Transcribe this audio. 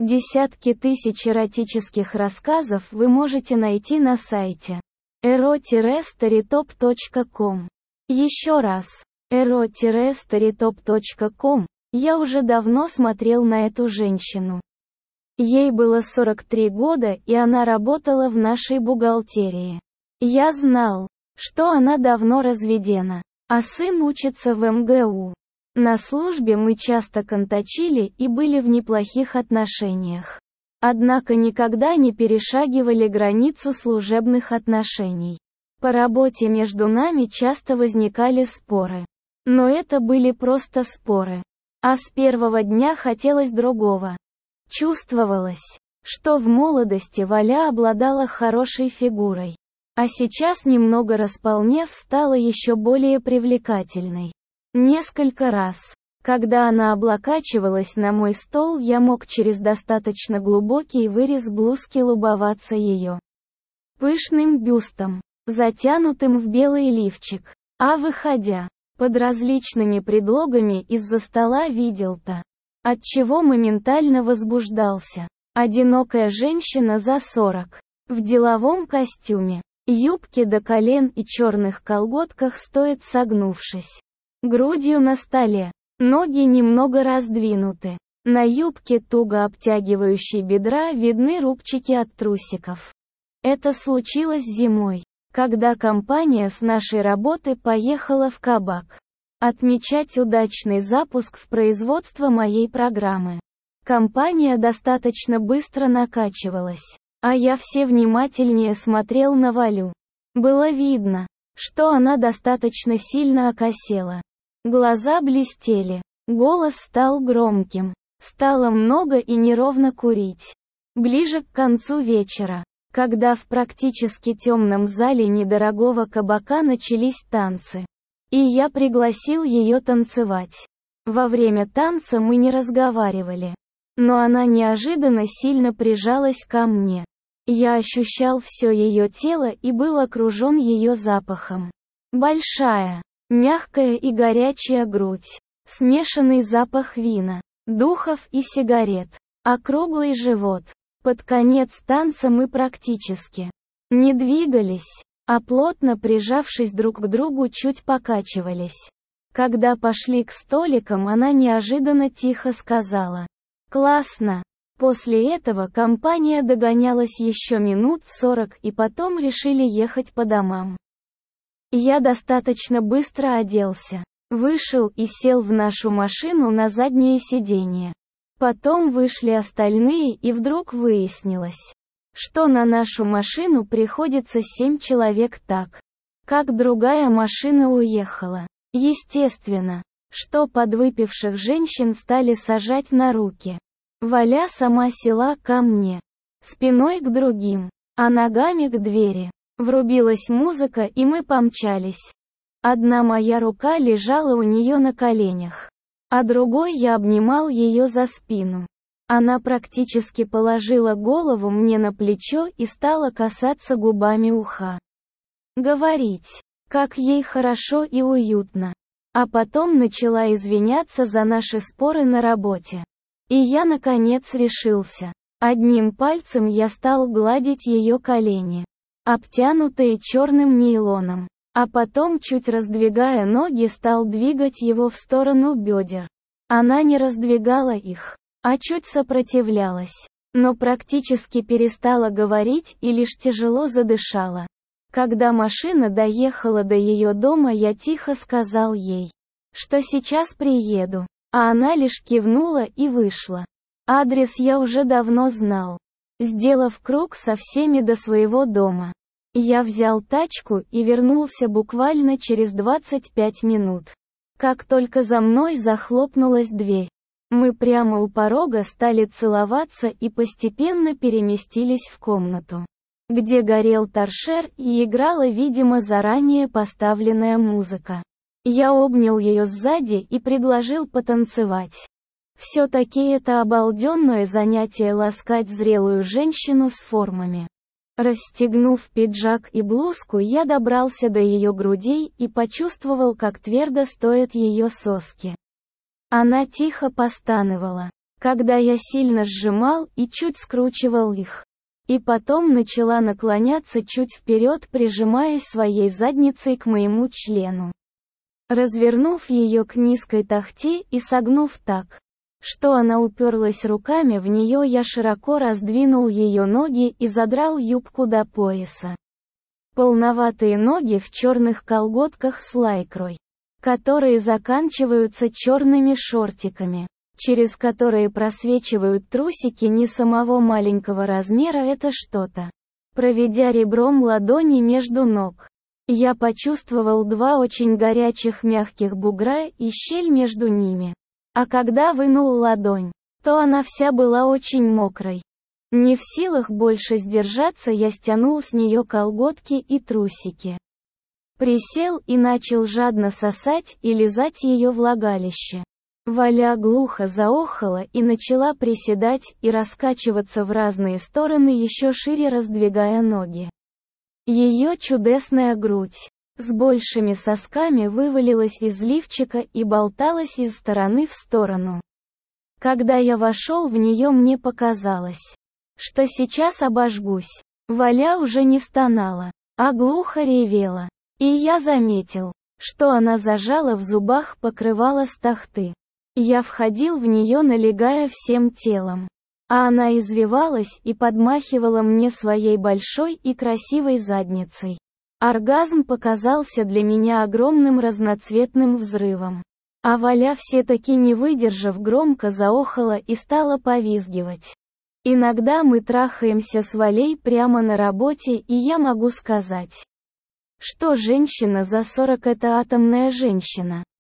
Десятки тысяч эротических рассказов вы можете найти на сайте ero-storytop.com. Еще раз, ero-storytop.com. Я уже давно смотрел на эту женщину. Ей было 43 года, и она работала в нашей бухгалтерии. Я знал, что она давно разведена, а сын учится в МГУ. На службе мы часто контачили и были в неплохих отношениях. Однако никогда не перешагивали границу служебных отношений. По работе между нами часто возникали споры. Но это были просто споры. А с первого дня хотелось другого. Чувствовалось, что в молодости Валя обладала хорошей фигурой. А сейчас, немного располнев, стала еще более привлекательной. Несколько раз, когда она облокачивалась на мой стол, я мог через достаточно глубокий вырез блузки любоваться ее пышным бюстом, затянутым в белый лифчик. А выходя, под различными предлогами из-за стола видел-то, отчего моментально возбуждался. Одинокая женщина за 40, в деловом костюме, юбке до колен и черных колготках, стоит согнувшись. Грудью на столе, ноги немного раздвинуты. На юбке, туго обтягивающей бедра, видны рубчики от трусиков. Это случилось зимой, когда компания с нашей работы поехала в кабак отмечать удачный запуск в производство моей программы. Компания достаточно быстро накачивалась, а я все внимательнее смотрел на Валю. Было видно, что она достаточно сильно окосела. Глаза блестели, голос стал громким, стало много и неровно курить. Ближе к концу вечера, когда в практически темном зале недорогого кабака начались танцы, и я пригласил ее танцевать. Во время танца мы не разговаривали, но она неожиданно сильно прижалась ко мне. Я ощущал все ее тело и был окружен ее запахом. Большая, мягкая и горячая грудь, смешанный запах вина, духов и сигарет, округлый живот. Под конец танца мы практически не двигались, а плотно прижавшись друг к другу чуть покачивались. Когда пошли к столикам, она неожиданно тихо сказала: «Классно». После этого компания догонялась еще минут 40 и потом решили ехать по домам. Я достаточно быстро оделся, вышел и сел в нашу машину на заднее сиденье. Потом вышли остальные, и вдруг выяснилось, что на нашу машину приходится 7 человек, так как другая машина уехала. Естественно, что подвыпивших женщин стали сажать на руки. Валя сама села ко мне, спиной к другим, а ногами к двери. Врубилась музыка, и мы помчались. Одна моя рука лежала у нее на коленях, а другой я обнимал ее за спину. Она практически положила голову мне на плечо и стала касаться губами уха. Говорить, как ей хорошо и уютно. А потом начала извиняться за наши споры на работе. И я наконец решился. Одним пальцем я стал гладить ее колени, обтянутые черным нейлоном, а потом, чуть раздвигая ноги, стал двигать его в сторону бедер. Она не раздвигала их, а чуть сопротивлялась, но практически перестала говорить и лишь тяжело задышала. Когда машина доехала до ее дома, я тихо сказал ей, что сейчас приеду, а она лишь кивнула и вышла. Адрес я уже давно знал. Сделав круг со всеми до своего дома, я взял тачку и вернулся буквально через 25 минут. Как только за мной захлопнулась дверь, мы прямо у порога стали целоваться и постепенно переместились в комнату, где горел торшер и играла, видимо, заранее поставленная музыка. Я обнял ее сзади и предложил потанцевать. Все-таки это обалденное занятие — ласкать зрелую женщину с формами. Расстегнув пиджак и блузку, я добрался до ее грудей и почувствовал, как твердо стоят ее соски. Она тихо постановала, когда я сильно сжимал и чуть скручивал их. И потом начала наклоняться чуть вперед, прижимаясь своей задницей к моему члену. Развернув ее к низкой тахте и согнув так, что она уперлась руками в нее, я широко раздвинул ее ноги и задрал юбку до пояса. Полноватые ноги в черных колготках с лайкрой, которые заканчиваются черными шортиками, через которые просвечивают трусики не самого маленького размера. Это что-то. Проведя ребром ладони между ног, я почувствовал два очень горячих мягких бугра и щель между ними. А когда вынул ладонь, то она вся была очень мокрой. Не в силах больше сдержаться, я стянул с нее колготки и трусики. Присел и начал жадно сосать и лизать ее влагалище. Валя глухо заохала и начала приседать и раскачиваться в разные стороны, еще шире раздвигая ноги. Ее чудесная грудь с большими сосками вывалилась из лифчика и болталась из стороны в сторону. Когда я вошел в нее, мне показалось, что сейчас обожгусь. Валя уже не стонала, а глухо ревела. И я заметил, что она зажала в зубах покрывало с тахты. Я входил в нее, налегая всем телом. А она извивалась и подмахивала мне своей большой и красивой задницей. Оргазм показался для меня огромным разноцветным взрывом. А Валя, все-таки не выдержав, громко заохала и стала повизгивать. Иногда мы трахаемся с Валей прямо на работе, и я могу сказать, что женщина за 40 – это атомная женщина.